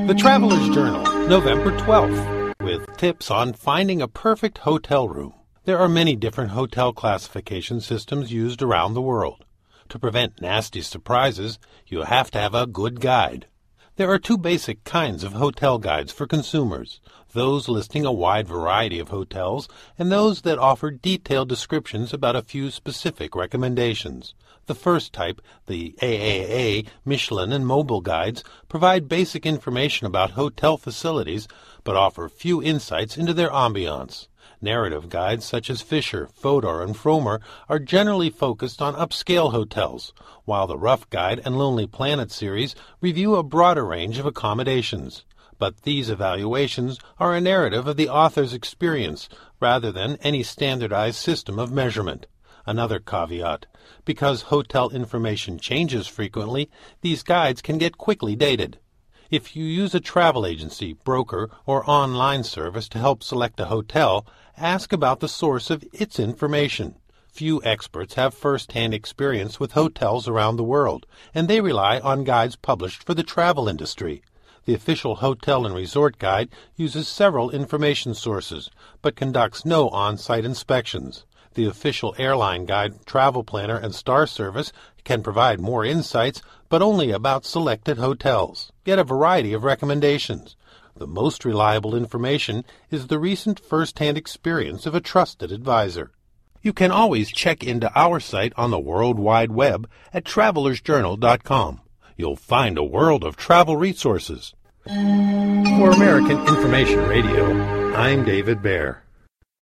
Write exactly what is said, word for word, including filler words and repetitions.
The Traveler's Journal, November twelfth, with tips on finding a perfect hotel room. There are many different hotel classification systems used around the world. To prevent nasty surprises, you have to have a good guide. There are two basic kinds of hotel guides for consumers, those listing a wide variety of hotels and those that offer detailed descriptions about a few specific recommendations. The first type, the A A A, Michelin, and Mobil guides, provide basic information about hotel facilities but offer few insights into their ambiance. Narrative guides such as Fisher, Fodor, and Frommer are generally focused on upscale hotels, while the Rough Guide and Lonely Planet series review a broader range of accommodations. But these evaluations are a narrative of the author's experience rather than any standardized system of measurement. Another caveat: because hotel information changes frequently, these guides can get quickly dated. If you use a travel agency, broker, or online service to help select a hotel, ask about the source of its information. Few experts have first-hand experience with hotels around the world, and they rely on guides published for the travel industry. The official Hotel and Resort Guide uses several information sources, but conducts no on-site inspections. The official Airline Guide, Travel Planner, and Star Service can provide more insights, but only about selected hotels, yet a variety of recommendations. The most reliable information is the recent first-hand experience of a trusted advisor. You can always check into our site on the World Wide Web at travelers journal dot com. You'll find a world of travel resources. For American Information Radio, I'm David Baer.